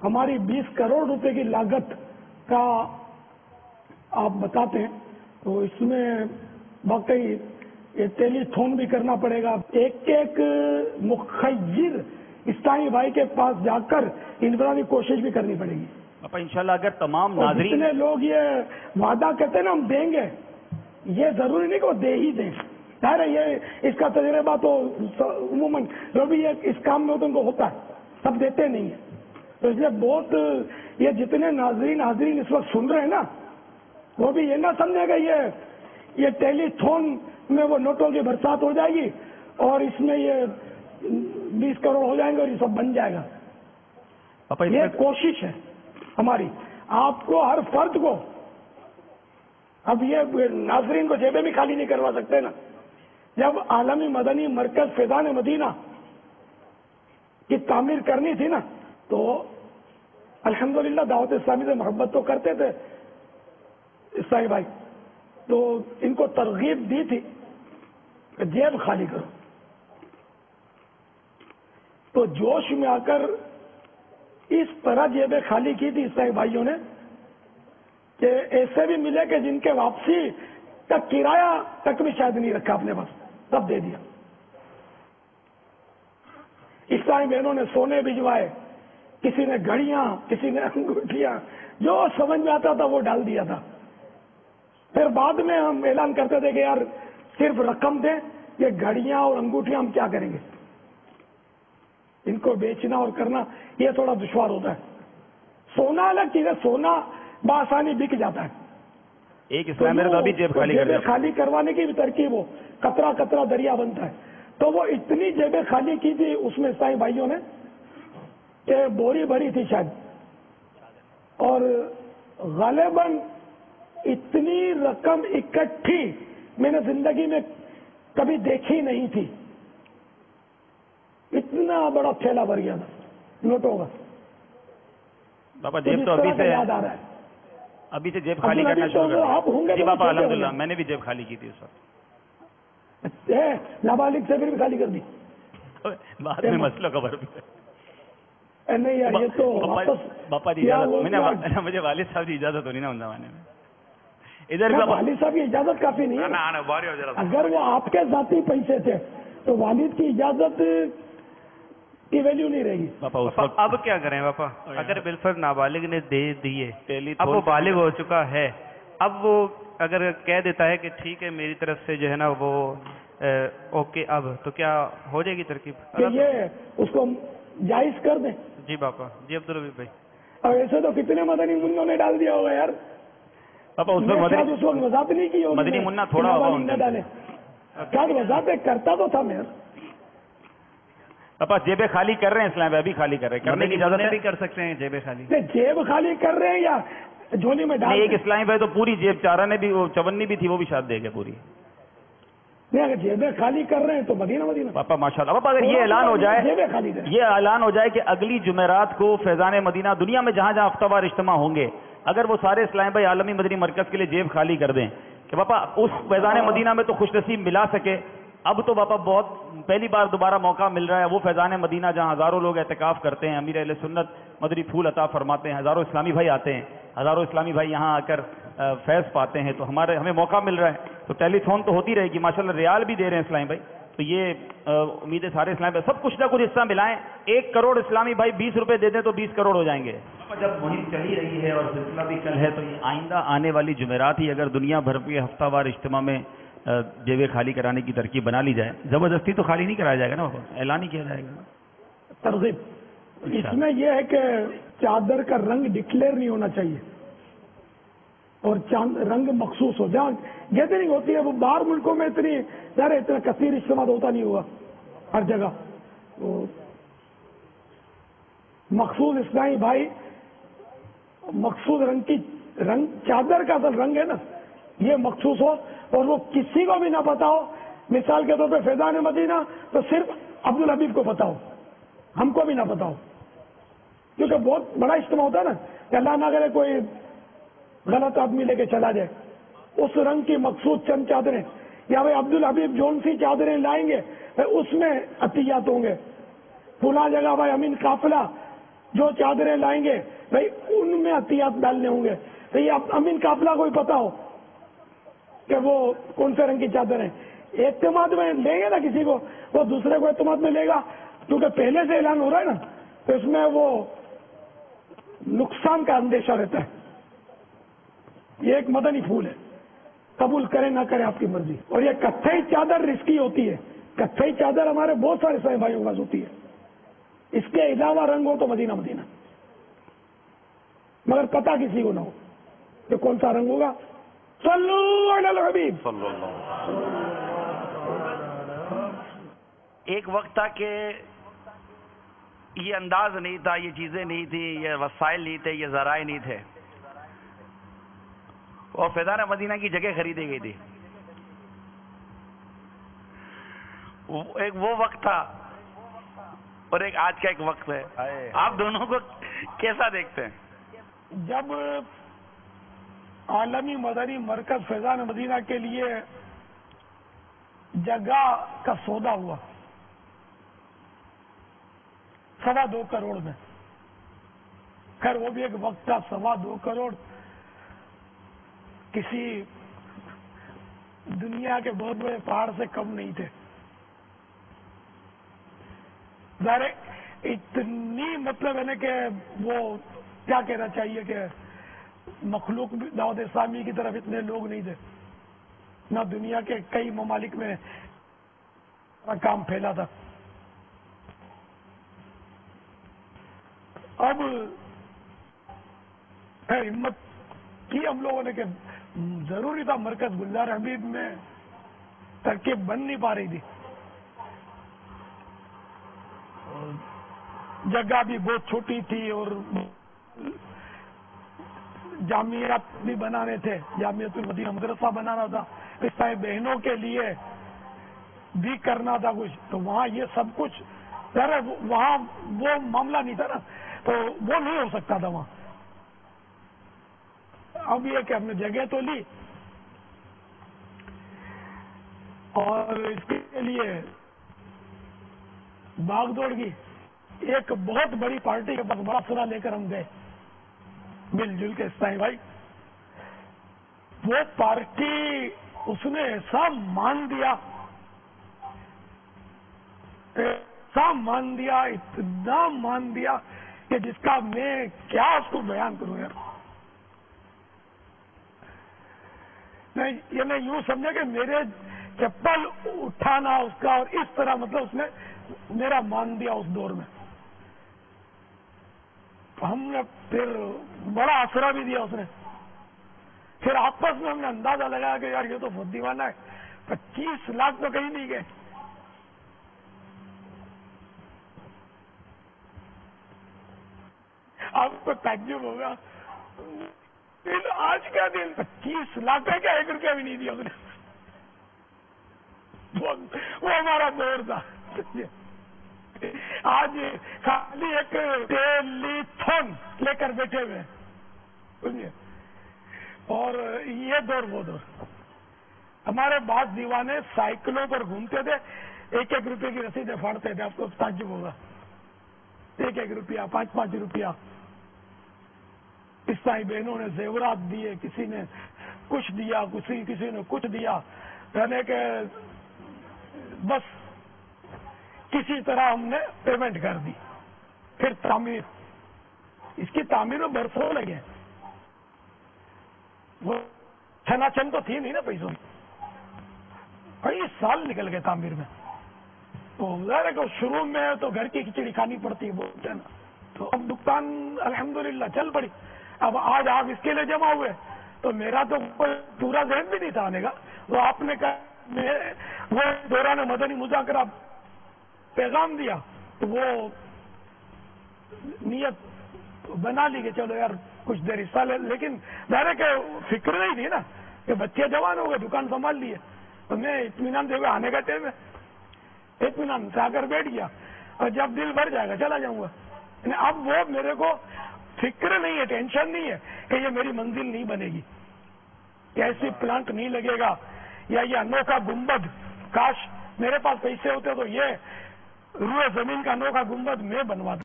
ہماری 20 کروڑ روپے کی لاگت کا آپ بتاتے ہیں، تو اس میں واقعی یہ ٹیلی تھون بھی کرنا پڑے گا، ایک ایک مخیر اسلامی بھائی کے پاس جا کر انفرادی کوشش بھی کرنی پڑے گی۔ انشاءاللہ اگر تمام ناظرین، جتنے لوگ یہ وعدہ کرتے ہیں نا ہم دیں گے، یہ ضروری نہیں کہ وہ دے ہی دیں، ظاہر ہے یہ اس کا تجربہ تو عموماً جو بھی اس کام میں ان کو ہوتا ہے، سب دیتے نہیں ہیں، تو اس لیے بہت یہ جتنے ناظرین حاضرین اس وقت سن رہے ہیں نا، وہ بھی یہ نہ سمجھے گا یہ ٹیلی تھون میں وہ نوٹوں کی برسات ہو جائے گی اور اس میں یہ 20 کروڑ ہو جائیں گے اور یہ سب بن جائے گا۔ یہ کوشش ہے ہماری، آپ کو ہر فرد کو، اب یہ ناظرین کو جیبیں بھی خالی نہیں کروا سکتے نا۔ جب عالمی مدنی مرکز فیضان مدینہ کی تعمیر کرنی تھی نا، تو الحمدللہ دعوت اسلامی سے محبت تو کرتے تھے اسلامی بھائی، تو ان کو ترغیب دی تھی کہ جیب خالی کرو، تو جوش میں آ کر اس طرح جیبیں خالی کی تھی اسلامی بھائیوں نے کہ ایسے بھی ملے کہ جن کے واپسی تک کرایہ تک بھی شاید نہیں رکھا اپنے پاس، سب دے دیا۔ اسلامی بہنوں نے سونے بھجوائے، کسی نے گھڑیاں، کسی نے انگوٹھیاں، جو سمجھ میں آتا تھا وہ ڈال دیا تھا۔ پھر بعد میں ہم اعلان کرتے تھے کہ یار صرف رقم دیں، یہ گھڑیاں اور انگوٹھیاں ہم کیا کریں گے، ان کو بیچنا اور کرنا یہ تھوڑا دشوار ہوتا ہے۔ سونا الگ چیز ہے، سونا بآسانی بک جاتا ہے، ایک اسلام میں تو ابھی جیب خالی کروانے کی بھی ترکیب ہو، قطرہ قطرہ دریا بنتا ہے، تو وہ اتنی جیبیں خالی کی تھی اس میں عیسائی بھائیوں نے کہ بوری بھری تھی شاید، اور غالباً اتنی رقم اکٹھی میں نے زندگی میں کبھی دیکھی نہیں تھی، اتنا بڑا تھیلا بھر گیا تھا نوٹوں کا۔ بابا جیب تو ابھی سے یاد آ رہا ہے، ابھی سے جیب خالی کرنا شروع کر آپ ہوں گے جی بابا الحمدللہ میں نے بھی جیب خالی کی تھی اس وقت، نابالغ سے بھی خالی کر دی بعد میں مسئلہ خبر بھی نہیں یار، یہ تو باپا جی اجازت، مجھے والد صاحب کی اجازت ہونی نا ان زمانے میں، ادھر والد صاحب کی اجازت کافی نہیں ہے، اگر وہ آپ کے ذاتی پیسے تھے تو والد کی اجازت کی ویلیو نہیں رہے گی۔ اب کیا کریں باپا، اگر بالفرض نابالغ نے دے دیے، اب وہ بالغ ہو چکا ہے، اب وہ اگر کہہ دیتا ہے کہ ٹھیک ہے میری طرف سے جو ہے نا وہ اوکے، اب تو کیا ہو جائے گی ترکیب کہ یہ اس کو جائز کر دیں؟ جی باپا، جی عبدالحبیب بھائی، اور ایسے تو کتنے مدنی منوں نے ڈال دیا ہوگا یار، پاپا اس وقت وضاحت نہیں کی ہوگی، مدنی منا تھوڑا ڈالے کیا وضاحت کرتا تو تھا میں۔ پاپا جیبیں خالی کر رہے ہیں اسلام ابھی خالی کر رہے ہیں، کرنے کی اجازت بھی کر سکتے ہیں جیبیں خالی، جیب خالی کر رہے ہیں یا جھولی میں ڈال؟ ایک اسلامی بھائی تو پوری جیب چارہ نے بھی، وہ چونی بھی تھی وہ بھی شاید دے گئے پوری، نہیں اگر جیبیں خالی کر رہے ہیں تو مدینہ مدینہ پاپا ماشاءاللہ۔ پاپا اگر یہ اعلان ہو جائے، جیبیں خالی کریں، یہ اعلان ہو جائے کہ اگلی جمعرات کو فیضان مدینہ دنیا میں جہاں جہاں ہفتہ وار اجتماع ہوں گے، اگر وہ سارے اسلام بھائی عالمی مدنی مرکز کے لیے جیب خالی کر دیں کہ پاپا اس فیضان مدینہ میں تو خوش نصیب ملا سکے، اب تو پاپا بہت پہلی بار دوبارہ موقع مل رہا ہے، وہ فیضان مدینہ جہاں ہزاروں لوگ اعتکاف کرتے ہیں، امیر اہل سنت مدنی پھول عطا فرماتے ہیں، ہزاروں اسلامی بھائی آتے ہیں، ہزاروں اسلامی بھائی یہاں آ کر فیض پاتے ہیں، تو ہمیں موقع مل رہا ہے، تو ٹیلی تھون تو ہوتی رہے گی، ماشاءاللہ ریال بھی دے رہے ہیں اسلامی بھائی، تو یہ امید ہے سارے اسلامی بھائی سب کچھ نہ کچھ حصہ ملائیں، 1 کروڑ اسلامی بھائی 20 روپے دے دیں تو 20 کروڑ ہو جائیں گے۔ جب مہم چلی رہی ہے اور سلسلہ بھی کل ہے، تو یہ آئندہ آنے والی جمعرات ہی اگر دنیا بھر کے ہفتہ وار اجتماع میں جیبیں خالی کرانے کی ترکیب بنا لی جائے، زبردستی تو خالی نہیں کرایا جائے گا نا، اعلان ہی کیا جائے گا ترغیب۔ اس میں یہ ہے کہ چادر کا رنگ ڈکلیئر نہیں ہونا چاہیے اور رنگ مخصوص ہو، جہاں گیدرنگ ہوتی ہے وہ باہر ملکوں میں اتنا کثیر اجتماع ہوتا نہیں ہوگا ہر جگہ، تو مخصوص اسلامی بھائی مخصوص رنگ چادر کا اصل رنگ ہے نا، یہ مخصوص ہو اور وہ کسی کو بھی نہ پتا ہو، مثال کے طور پہ فیضان مدینہ تو صرف عبدالحبیب کو پتا ہو، ہم کو بھی نہ پتا ہو، کیونکہ بہت بڑا اجتماع ہوتا ہے نا، کہ اللہ نہ کرے کوئی غلط آدمی لے کے چلا جائے، اس رنگ کی مخصوص چند چادریں، یا بھائی عبدالحبیب جون سی چادریں لائیں گے اس میں عطیات ہوں گے، فلاں جگہ بھائی امین قافلہ جو چادریں لائیں گے بھائی ان میں عطیات ڈالنے ہوں گے. بھائی امین قافلہ کو بھی پتا ہو کہ وہ کون سے رنگ کی چادر ہیں. اعتماد میں لیں گے نا کسی کو, وہ دوسرے کو اعتماد میں لے گا, کیونکہ پہلے سے اعلان ہو رہا ہے نا, تو اس میں وہ نقصان کا اندیشہ رہتا ہے. یہ ایک مدنی پھول ہے, قبول کرے نہ کرے آپ کی مرضی. اور یہ کتھئی چادر رسکی ہوتی ہے. کتھئی چادر ہمارے بہت سارے سائیں بھائیوں کے پاس ہوتی ہے. اس کے علاوہ رنگ ہو تو مدینہ مدینہ, مگر پتہ کسی کو نہ ہو کہ کون سا رنگ ہوگا. صلو علی الحبیب. ایک وقت تھا کہ یہ انداز نہیں تھا, یہ چیزیں نہیں تھی, یہ وسائل نہیں تھے, یہ ذرائع نہیں تھے, اور فیضان مدینہ کی جگہ خریدی گئی تھی. ایک وہ وقت تھا اور ایک آج کا ایک وقت ہے. آپ دونوں کو کیسا دیکھتے ہیں؟ جب عالمی مدنی مرکز فیضان مدینہ کے لیے جگہ کا سودا ہوا 2.25 کروڑ میں, خیر وہ بھی ایک وقت تھا, 2.25 کروڑ کسی دنیا کے بہت بڑے پہاڑ سے کم نہیں تھے. ظاہر اتنی مطلب ہے نا کہ وہ کیا کہنا چاہیے کہ مخلوق دعوت اسلامی کی طرف اتنے لوگ نہیں تھے, نہ دنیا کے کئی ممالک میں کام پھیلا تھا. اب ہمت کی ہم لوگوں نے کہ ضروری تھا, مرکز گلزار حمید میں ترکیب بن نہیں پا رہی تھی, جگہ بھی بہت چھوٹی تھی, اور جامعات بھی بنانے تھے, جامعۃ المدینہ مدرسہ بنانا تھا, عیسائی بہنوں کے لیے بھی کرنا تھا کچھ, تو وہاں یہ سب کچھ وہاں وہ معاملہ نہیں تھا نا, تو وہ نہیں ہو سکتا تھا وہاں. اب یہ کہ ہم نے جگہ تو لی, اور اس کے لیے بھاگ دوڑ کی. ایک بہت بڑی پارٹی کے پاس بڑا سنا لے کر ہم گئے مل جل کے عیسائی بھائی. وہ پارٹی اس نے ایسا مان دیا, اتنا مان دیا کہ جس کا میں کیا اس کو بیان کروں یار. یہ میں یوں سمجھا کہ میرے چپل اٹھانا اس کا, اور اس طرح مطلب اس نے میرا مان دیا اس دور میں. ہم نے پھر بڑا آسرا بھی دیا اس نے. پھر آپس میں ہم نے اندازہ لگایا کہ یار یہ تو بہت دیوانہ ہے, 25 لاکھ تو کہیں نہیں گئے. آپ کو تعجب ہوگا, آج کا دن 25 لاکھ کا کیا 1 روپیہ بھی نہیں دیا اس نے. وہ ہمارا دور تھا. آج خالی ایک ٹیلی تھون لے کر بیٹھے ہوئے سمجھے, اور یہ دور وہ دور. ہمارے بعض دیوانے سائیکلوں پر گھومتے تھے, 1-1 روپے کی رسیدیں پھاڑتے تھے. آپ کو تعجب ہوگا, 1-1 روپیہ, 5-5 روپیہ. عیسائی بہنوں نے زیورات دیے, کسی نے کچھ دیا, کسی نے کچھ دیا, یعنی کہ بس کسی طرح ہم نے پیمنٹ کر دی. پھر تعمیر, اس کی تعمیر میں برسوں لگے. وہ چھنا-چھن تو تھی نہیں نا پیسوں میں, کئی سال نکل گئے تعمیر میں. تو ظاہر ہے کہ شروع میں تو گھر کی کھچڑی کھانی پڑتی ہے بولتے ہیں نا. تو اب دکان الحمدللہ چل پڑی. اب آج آپ اس کے لیے جمع ہوئے, تو میرا تو کوئی پورا ذہن بھی نہیں تھا آنے کا. تو آپ نے کہا وہ دوران مدنی مذاکرہ پیغام دیا, تو وہ نیت بنا لی کہ چلو یار کچھ دیر حصہ لے. لیکن ظاہر ہے کہ فکر نہیں تھی نا کہ بچے جوان ہو گئے, دکان سنبھال لیے, تو میں اطمینان دے گا آنے کا ٹائم ہے, اطمینان سے آ کر بیٹھ گیا, اور جب دل بھر جائے گا چلا جاؤں گا. اب وہ میرے کو فکر نہیں ہے, ٹینشن نہیں ہے کہ یہ میری منزل نہیں بنے گی, ایسی پلانٹ نہیں لگے گا, یا یہ انوکھا گنبد, کاش میرے پاس پیسے ہوتے تو یہ روئے زمین کا انوکھا گنبد میں بنواتا.